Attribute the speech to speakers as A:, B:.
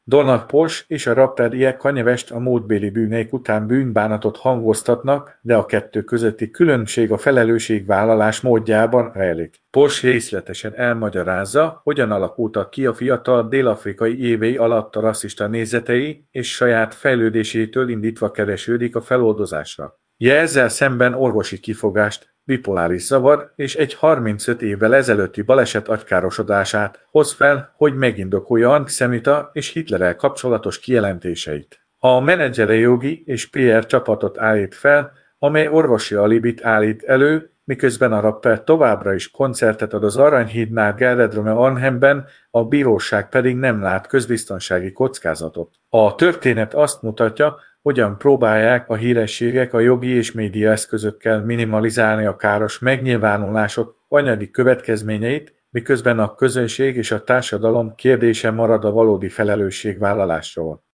A: Donald Porsche és a Rapper Kanye West a múltbéli bűneik után bűnbánatot hangoztatnak, de a kettő közötti különbség a felelősségvállalás módjában rejlik. Porsche részletesen elmagyarázza, hogyan alakultak ki a fiatal dél-afrikai évei alatt a rasszista nézetei, és saját fejlődésétől indítva keresődik a feloldozásra. Ezzel szemben orvosi kifogást, bipoláris zavar és egy 35 évvel ezelőtti baleset agykárosodását hoz fel, hogy megindokolja antiszemita és Hitlerrel kapcsolatos kijelentéseit. A menedzsere jogi és PR csapatot állít fel, amely orvosi alibit állít elő, miközben a rapper továbbra is koncertet ad az Aranyhídnál Gerredrome Arnhemben, a bíróság pedig nem lát közbiztonsági kockázatot. A történet azt mutatja, hogyan próbálják a hírességek a jogi és média eszközökkel minimalizálni a káros megnyilvánulások anyagi következményeit, miközben a közönség és a társadalom kérdése marad a valódi felelősségvállalásról.